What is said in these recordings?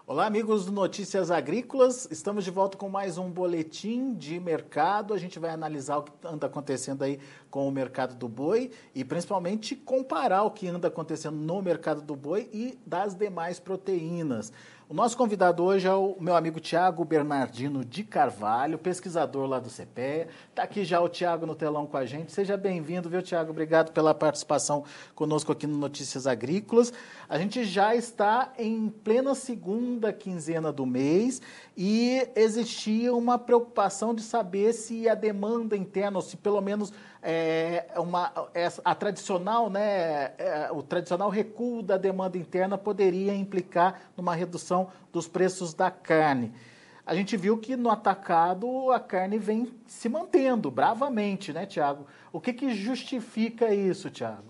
Olá, amigos do Notícias Agrícolas. Estamos de volta com mais um boletim de mercado. A gente vai analisar o que anda acontecendo aí com o mercado do boi e principalmente comparar o que anda acontecendo no mercado do boi e das demais proteínas. O nosso convidado hoje é o meu amigo Tiago Bernardino de Carvalho, pesquisador lá do CPEA. Está aqui já o Tiago no telão com a gente. Seja bem-vindo, viu, Tiago? Obrigado pela participação conosco aqui no Notícias Agrícolas. A gente já está em plena segunda quinzena do mês e existia uma preocupação de saber se a demanda interna, ou se pelo menos a tradicional, o tradicional recuo da demanda interna poderia implicar numa redução dos preços da carne. A gente viu que no atacado a carne vem se mantendo bravamente, né, Tiago? O que justifica isso, Tiago?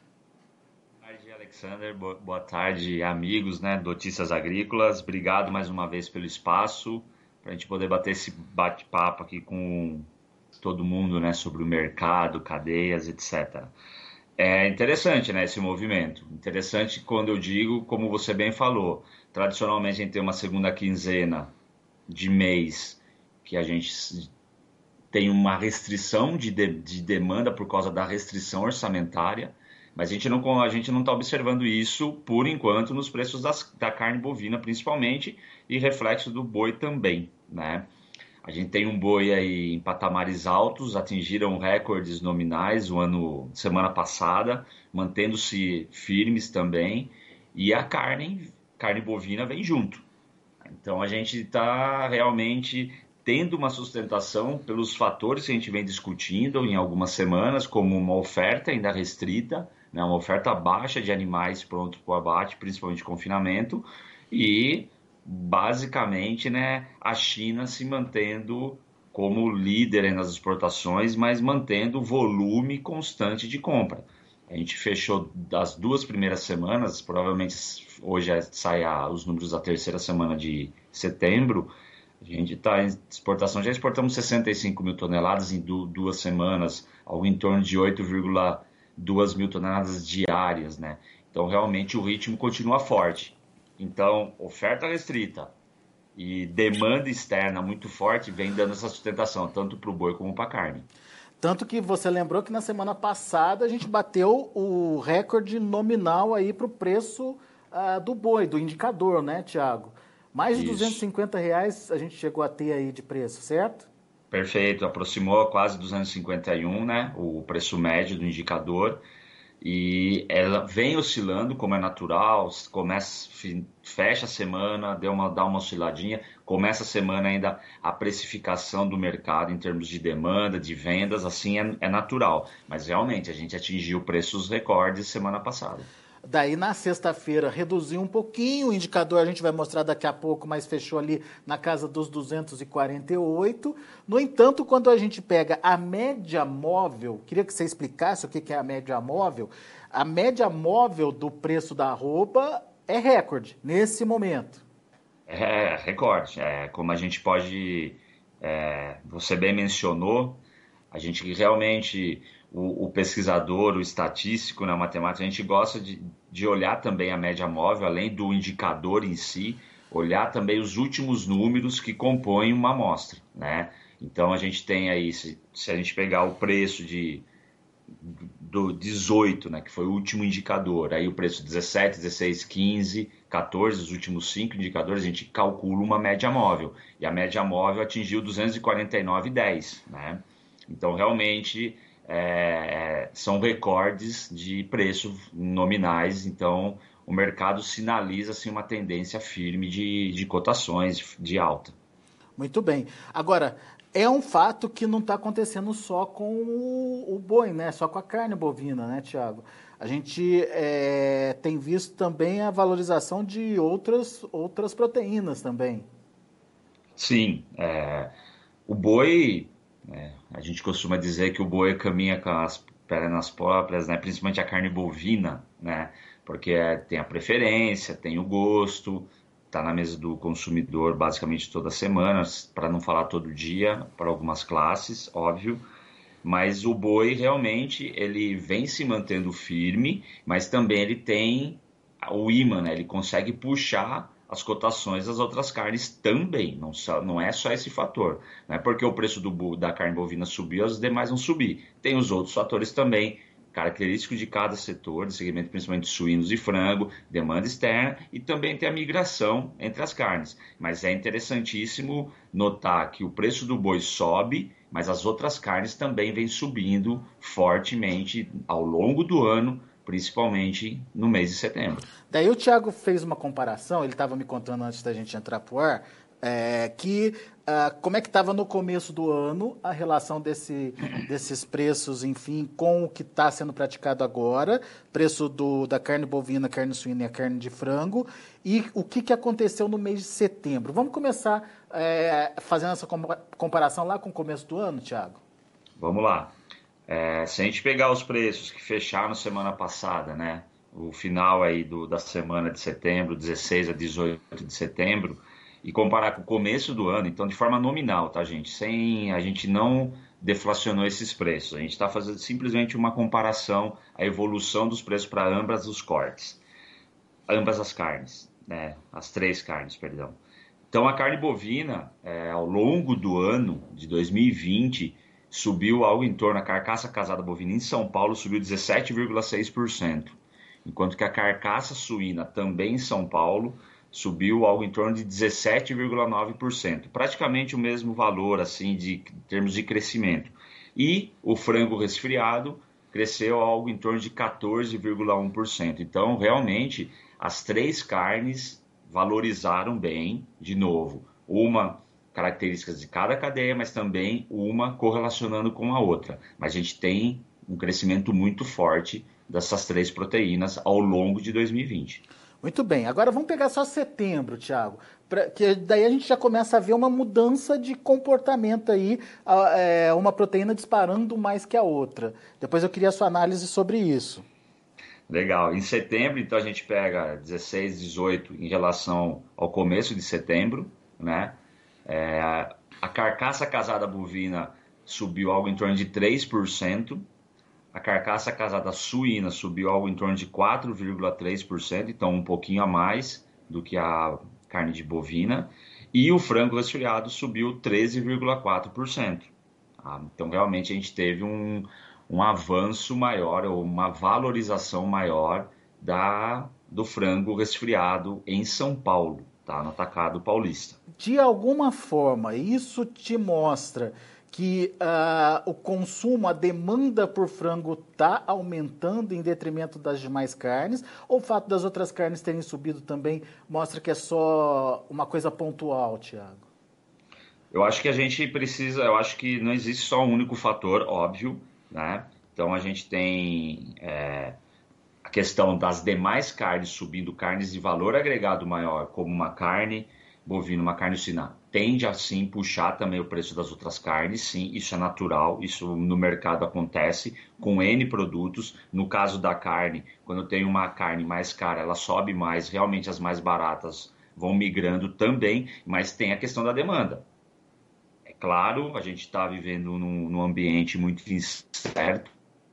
Boa tarde, Alexander. Boa tarde, amigos, né, Notícias Agrícolas. Obrigado mais uma vez pelo espaço, para a gente poder bater esse bate-papo aqui com todo mundo, né, sobre o mercado, cadeias, etc. É interessante, né, esse movimento. Interessante quando eu digo, como você bem falou, tradicionalmente a gente tem uma segunda quinzena de mês que a gente tem uma restrição de demanda por causa da restrição orçamentária, mas a gente não está observando isso, por enquanto, nos preços da carne bovina, principalmente, e reflexo do boi também, né? A gente tem um boi aí em patamares altos, atingiram recordes nominais semana passada, mantendo-se firmes também, e a carne bovina vem junto. Então a gente está realmente tendo uma sustentação pelos fatores que a gente vem discutindo em algumas semanas, como uma oferta ainda restrita, né, uma oferta baixa de animais prontos para o abate, principalmente confinamento, e basicamente, né, a China se mantendo como líder nas exportações, mas mantendo o volume constante de compra. A gente fechou das 2 primeiras semanas, provavelmente hoje sai os números da terceira semana de setembro. A gente está em exportação, já exportamos 65 mil toneladas em 2 semanas, algo em torno de 8,2 mil toneladas diárias, né? Então, realmente, o ritmo continua forte. Então, oferta restrita e demanda externa muito forte vem dando essa sustentação, tanto para o boi como para a carne. Tanto que você lembrou que na semana passada a gente bateu o recorde nominal aí para o preço do boi, do indicador, né, Tiago? Mais de Isso. R$ 250 a gente chegou a ter aí de preço, certo? Perfeito, aproximou quase 251, né, o preço médio do indicador. E ela vem oscilando, como é natural, fecha a semana, dá uma osciladinha, começa a semana ainda a precificação do mercado em termos de demanda, de vendas, assim é natural. Mas realmente a gente atingiu preços recordes semana passada. Daí na sexta-feira reduziu um pouquinho, o indicador a gente vai mostrar daqui a pouco, mas fechou ali na casa dos 248. No entanto, quando a gente pega a média móvel, queria que você explicasse o que é a média móvel. A média móvel do preço da arroba é recorde nesse momento. É recorde, como a gente pode, você bem mencionou, a gente realmente, o pesquisador, o estatístico na matemática, a gente gosta de olhar também a média móvel, além do indicador em si, olhar também os últimos números que compõem uma amostra, né? Então a gente tem aí, se a gente pegar o preço do 18, né, que foi o último indicador, aí o preço 17, 16, 15, 14, os últimos 5 indicadores, a gente calcula uma média móvel, e a média móvel atingiu 249,10, né? Então, realmente, são recordes de preços nominais, então o mercado sinaliza assim, uma tendência firme de cotações de alta. Muito bem. Agora, é um fato que não está acontecendo só com o boi, né? Só com a carne bovina, né, Tiago? A gente tem visto também a valorização de outras proteínas também. Sim, o boi, a gente costuma dizer que o boi caminha com as pernas próprias, né? Principalmente a carne bovina, né? Porque tem a preferência, tem o gosto, está na mesa do consumidor basicamente toda semana, para não falar todo dia, para algumas classes, óbvio. Mas o boi realmente ele vem se mantendo firme, mas também ele tem o ímã, né? Ele consegue puxar as cotações das outras carnes também, não é só esse fator. Não é porque o preço da carne bovina subiu, as demais vão subir. Tem os outros fatores também, característicos de cada setor, de segmento principalmente suínos e frango, demanda externa e também tem a migração entre as carnes. Mas é interessantíssimo notar que o preço do boi sobe, mas as outras carnes também vêm subindo fortemente ao longo do ano, principalmente no mês de setembro. Daí o Thiago fez uma comparação, ele estava me contando antes da gente entrar pro ar, como é que estava no começo do ano a relação desses preços, enfim, com o que está sendo praticado agora, preço da carne bovina, carne suína e a carne de frango, e o que aconteceu no mês de setembro. Vamos começar fazendo essa comparação lá com o começo do ano, Thiago? Vamos lá. Se a gente pegar os preços que fecharam semana passada, né? O final aí da semana de setembro, 16 a 18 de setembro, e comparar com o começo do ano, então de forma nominal, tá, gente? A gente não deflacionou esses preços, a gente está fazendo simplesmente uma comparação, a evolução dos preços para ambas os cortes, ambas as carnes, né? As três carnes, perdão. Então a carne bovina, ao longo do ano de 2020, subiu algo em torno, a carcaça casada bovina em São Paulo subiu 17,6%, enquanto que a carcaça suína também em São Paulo subiu algo em torno de 17,9%, praticamente o mesmo valor assim em termos de crescimento. E o frango resfriado cresceu algo em torno de 14,1%. Então, realmente, as três carnes valorizaram bem, de novo, uma características de cada cadeia, mas também uma correlacionando com a outra. Mas a gente tem um crescimento muito forte dessas três proteínas ao longo de 2020. Muito bem, agora vamos pegar só setembro, Thiago, que daí a gente já começa a ver uma mudança de comportamento aí, uma proteína disparando mais que a outra. Depois eu queria a sua análise sobre isso. Legal. Em setembro, então, a gente pega 16, 18 em relação ao começo de setembro, né? A carcaça casada bovina subiu algo em torno de 3%. A carcaça casada suína subiu algo em torno de 4,3%, então um pouquinho a mais do que a carne de bovina. E o frango resfriado subiu 13,4%. Então, realmente, a gente teve um avanço maior, ou uma valorização maior do frango resfriado em São Paulo, tá? No atacado paulista. De alguma forma, isso te mostra que o consumo, a demanda por frango está aumentando em detrimento das demais carnes, ou o fato das outras carnes terem subido também mostra que é só uma coisa pontual, Thiago? Eu acho que a gente precisa, eu acho que não existe só um único fator, óbvio, né? Então a gente tem a questão das demais carnes subindo, carnes de valor agregado maior, como uma carne bovina, uma carne suína, tende a sim puxar também o preço das outras carnes, sim, isso é natural, isso no mercado acontece com N produtos. No caso da carne, quando tem uma carne mais cara, ela sobe mais, realmente as mais baratas vão migrando também, mas tem a questão da demanda. É claro, a gente está vivendo num ambiente muito incerto,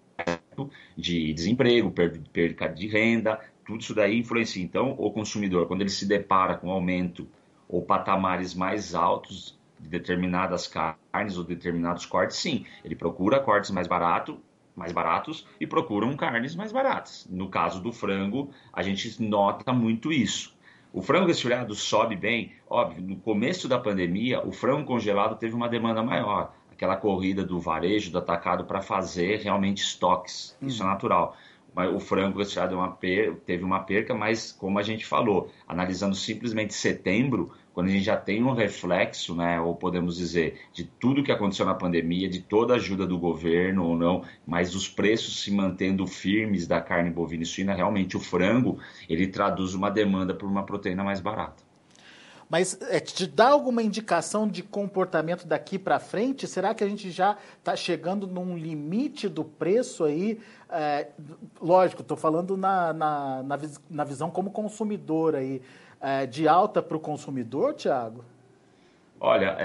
de desemprego, perda de renda, tudo isso daí influencia. Então, o consumidor, quando ele se depara com aumento ou patamares mais altos de determinadas carnes ou determinados cortes, sim, ele procura cortes mais baratos e procuram carnes mais baratas. No caso do frango, a gente nota muito isso. O frango resfriado sobe bem, óbvio, no começo da pandemia, o frango congelado teve uma demanda maior, aquela corrida do varejo, do atacado para fazer realmente estoques, isso é natural. O frango resfriado teve uma perca, mas como a gente falou, analisando simplesmente setembro, quando a gente já tem um reflexo, né, ou podemos dizer, de tudo que aconteceu na pandemia, de toda a ajuda do governo ou não, mas os preços se mantendo firmes da carne bovina e suína, realmente o frango, ele traduz uma demanda por uma proteína mais barata. Mas te dá alguma indicação de comportamento daqui para frente? Será que a gente já está chegando num limite do preço aí? Lógico, estou falando na visão como consumidor aí, de alta para o consumidor, Thiago? Olha,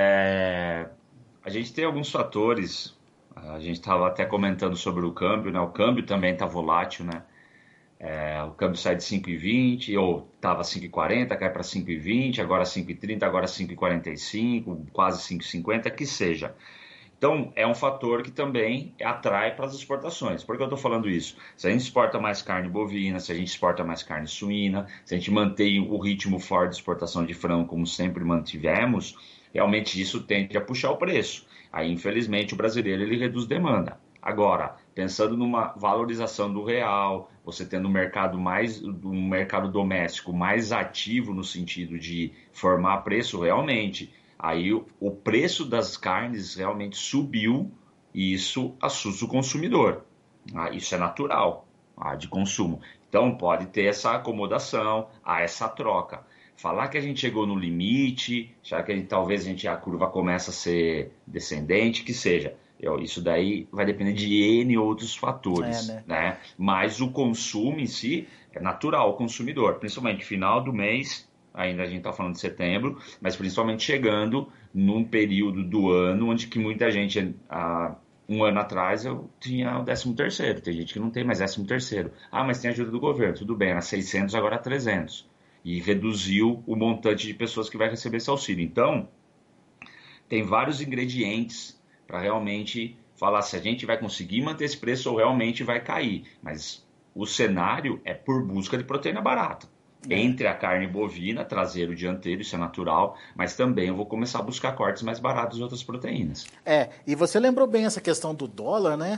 a gente tem alguns fatores, a gente estava até comentando sobre o câmbio, né? O câmbio também está volátil, né? O câmbio sai de 5,20, ou estava 5,40, cai para 5,20, agora 5,30, agora 5,45, quase 5,50, que seja. Então, é um fator que também atrai para as exportações. Por que eu estou falando isso? Se a gente exporta mais carne bovina, se a gente exporta mais carne suína, se a gente mantém o ritmo forte de exportação de frango como sempre mantivemos, realmente isso tende a puxar o preço. Aí, infelizmente, o brasileiro ele reduz demanda. Agora, pensando numa valorização do real, você tendo um mercado doméstico mais ativo no sentido de formar preço realmente, aí o preço das carnes realmente subiu e isso assusta o consumidor. Isso é natural, de consumo. Então pode ter essa acomodação, essa troca. Falar que a gente chegou no limite, já que talvez a curva comece a ser descendente, que seja. Isso daí vai depender de N outros fatores, né? Mas o consumo em si é natural, o consumidor, principalmente final do mês, ainda a gente está falando de setembro, mas principalmente chegando num período do ano onde que muita gente, um ano atrás eu tinha o 13º, tem gente que não tem mais 13º. Mas tem ajuda do governo, tudo bem, era 600, agora 300. E reduziu o montante de pessoas que vai receber esse auxílio. Então, tem vários ingredientes para realmente falar se a gente vai conseguir manter esse preço ou realmente vai cair. Mas o cenário é por busca de proteína barata. Entre a carne bovina, traseiro, dianteiro, isso é natural, mas também eu vou começar a buscar cortes mais baratos de outras proteínas. E você lembrou bem essa questão do dólar, né?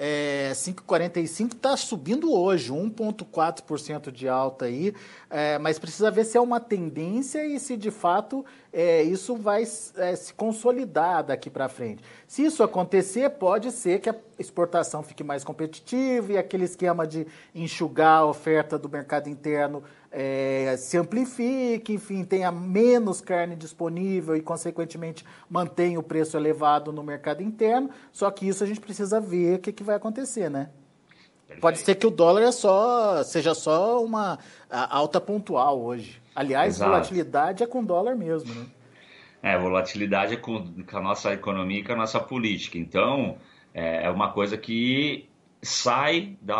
5,45 está subindo hoje, 1,4% de alta aí, mas precisa ver se é uma tendência e se de fato isso vai se consolidar daqui para frente. Se isso acontecer, pode ser que a exportação fique mais competitiva e aquele esquema de enxugar a oferta do mercado interno se amplifique, enfim, tenha menos carne disponível e, consequentemente, mantenha o preço elevado no mercado interno. Só que isso a gente precisa ver o que vai acontecer, né? Perfeito. Pode ser que o dólar seja só uma alta pontual hoje. Aliás, exato. Volatilidade é com dólar mesmo, né? Volatilidade é com a nossa economia e com a nossa política. Então, é uma coisa que sai da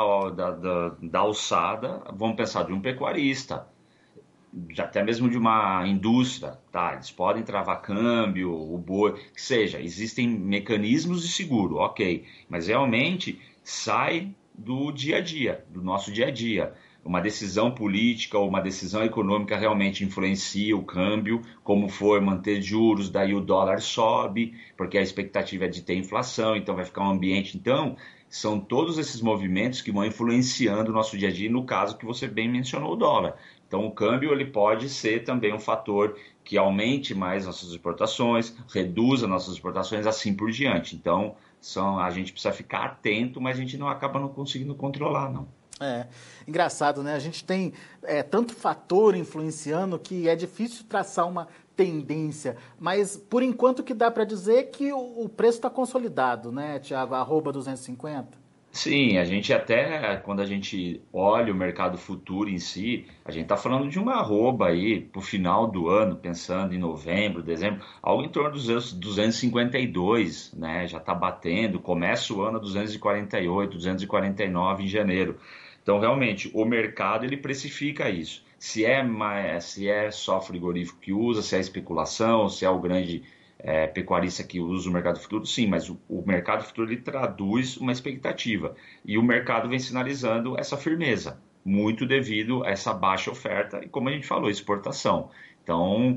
alçada, vamos pensar, de um pecuarista, até mesmo de uma indústria, tá? Eles podem travar câmbio, o boi, que seja, existem mecanismos de seguro, ok, mas realmente sai do dia a dia, do nosso dia a dia. Uma decisão política ou uma decisão econômica realmente influencia o câmbio, como for manter juros, daí o dólar sobe, porque a expectativa é de ter inflação, então vai ficar um ambiente. Então, são todos esses movimentos que vão influenciando o nosso dia a dia, no caso que você bem mencionou, o dólar. Então, o câmbio ele pode ser também um fator que aumente mais nossas exportações, reduza nossas exportações, assim por diante. Então, a gente precisa ficar atento, mas a gente acaba não conseguindo controlar, não. Engraçado, né? A gente tem tanto fator influenciando que é difícil traçar uma tendência, mas por enquanto o que dá para dizer é que o preço está consolidado, né, Thiago? @250? Sim, a gente até, quando a gente olha o mercado futuro em si, a gente está falando de uma arroba aí para o final do ano, pensando em novembro, dezembro, algo em torno dos 252, né? Já está batendo, começa o ano a 248, 249 em janeiro. Então, realmente, o mercado ele precifica isso. Se é só frigorífico que usa, se é especulação, se é o grande pecuarista que usa o mercado futuro, sim, mas o mercado futuro ele traduz uma expectativa. E o mercado vem sinalizando essa firmeza, muito devido a essa baixa oferta e, como a gente falou, exportação. Então,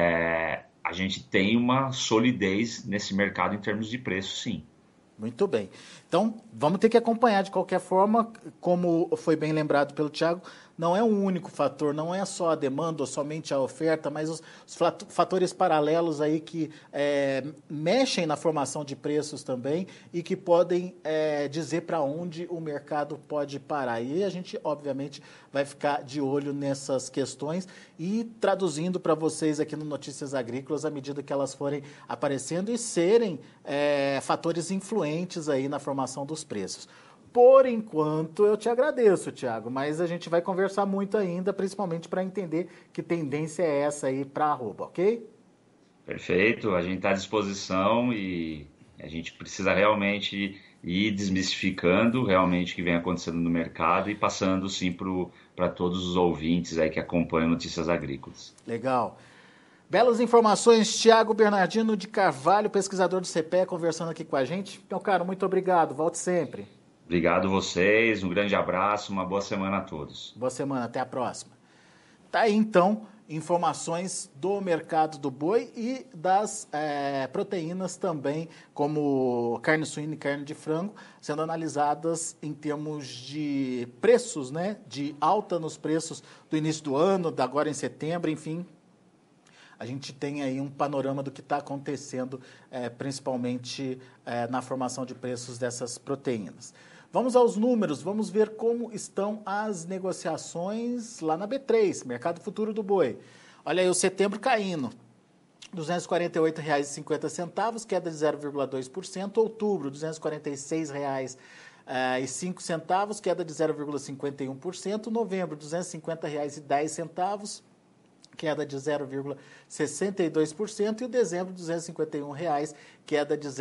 a gente tem uma solidez nesse mercado em termos de preço, sim. Muito bem. Então, vamos ter que acompanhar de qualquer forma, como foi bem lembrado pelo Thiago, não é um único fator, não é só a demanda ou somente a oferta, mas os fatores paralelos aí que mexem na formação de preços também e que podem dizer para onde o mercado pode parar. E a gente, obviamente, vai ficar de olho nessas questões e traduzindo para vocês aqui no Notícias Agrícolas à medida que elas forem aparecendo e serem fatores influentes aí na formação dos preços. Por enquanto, eu te agradeço, Thiago, mas a gente vai conversar muito ainda, principalmente para entender que tendência é essa aí para a arroba, ok? Perfeito, a gente está à disposição e A gente precisa realmente ir desmistificando realmente o que vem acontecendo no mercado e passando, sim, para todos os ouvintes aí que acompanham Notícias Agrícolas. Legal. Belas informações, Thiago Bernardino de Carvalho, pesquisador do CPE, conversando aqui com a gente. Meu caro, muito obrigado, volte sempre. Obrigado a vocês, um grande abraço, uma boa semana a todos. Boa semana, até a próxima. Tá aí então informações do mercado do boi e das proteínas também, como carne suína e carne de frango, sendo analisadas em termos de preços, né? De alta nos preços do início do ano, da agora em setembro, enfim. A gente tem aí um panorama do que está acontecendo, principalmente na formação de preços dessas proteínas. Vamos aos números, vamos ver como estão as negociações lá na B3, Mercado Futuro do Boi. Olha aí o setembro caindo, R$ 248,50, queda de 0,2%. Outubro, R$ 246,05, queda de 0,51%. Novembro, R$ 250,10, queda de 0,62%, e o dezembro, R$ 251,00, queda de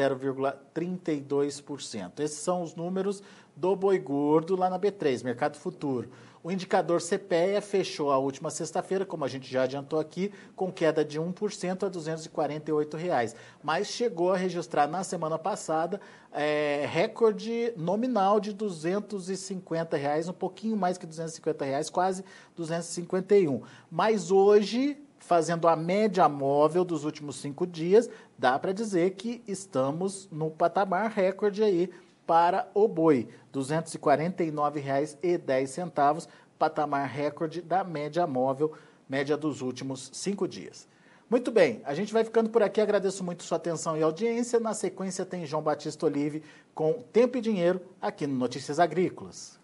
0,32%. Esses são os números do boi gordo lá na B3, Mercado Futuro. O indicador CPEA fechou a última sexta-feira, como a gente já adiantou aqui, com queda de 1% a R$ 248,00, mas chegou a registrar na semana passada recorde nominal de R$ 250,00, um pouquinho mais que R$ 250,00, quase 251. Mas hoje, fazendo a média móvel dos últimos 5 dias, dá para dizer que estamos no patamar recorde aí para o boi, R$ 249,10, patamar recorde da média móvel, média dos últimos 5 dias. Muito bem, a gente vai ficando por aqui, agradeço muito sua atenção e audiência. Na sequência tem João Batista Olive com Tempo e Dinheiro aqui no Notícias Agrícolas.